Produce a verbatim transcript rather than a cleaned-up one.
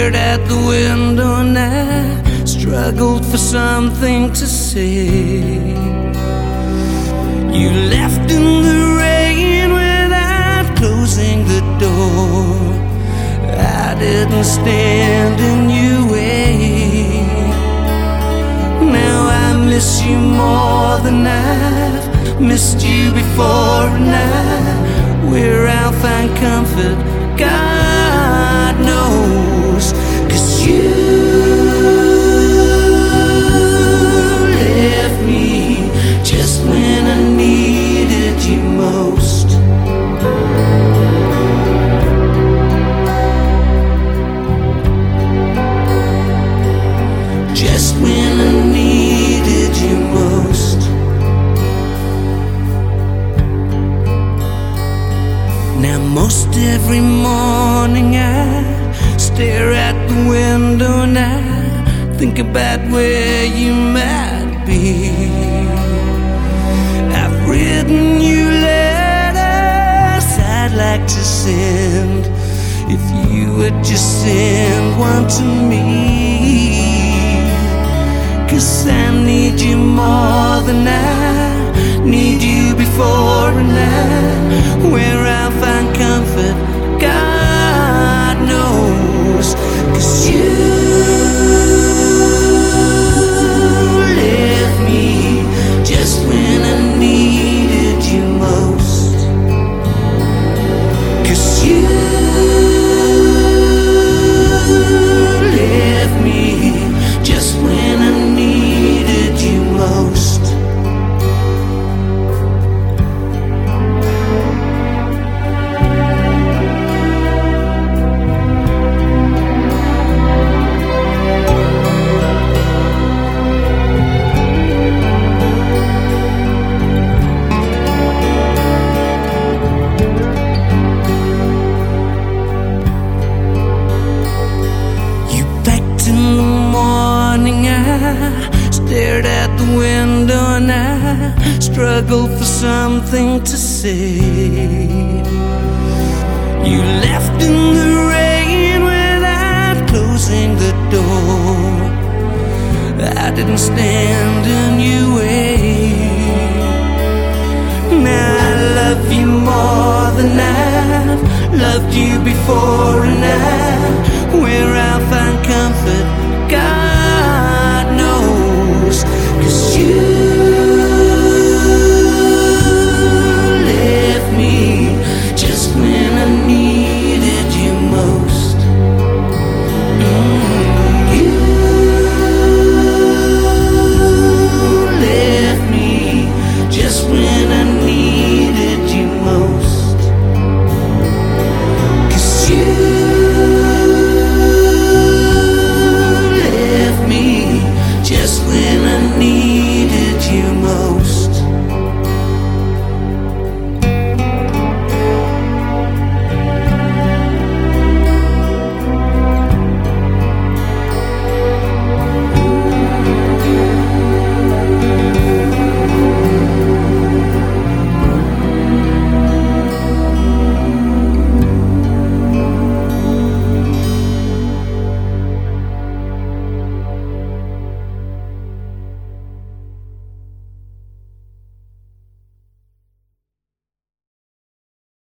stared at the window and I struggled for something to say. You left in the rain without closing the door. I didn't stand in your way. Now I miss you more than I've missed you before, and I, where I'll find comfort, God knows. 'Cause you left me just when I needed you most. Just when I needed you most. Now most every morning I stare at the window and I think about where you might be. I've written you letters I'd like to send, if you would just send one to me. 'Cause I need you more than I need you before, and I, where I'll find comfort, God knows. 'Cause you left me just when I needed you most. 'Cause you left me just when I needed you most. Stared at the window and I struggled for something to say. You left in the rain without closing the door. I didn't stand in your way. Now I love you more than I've loved you before, and I, where I'll find comfort,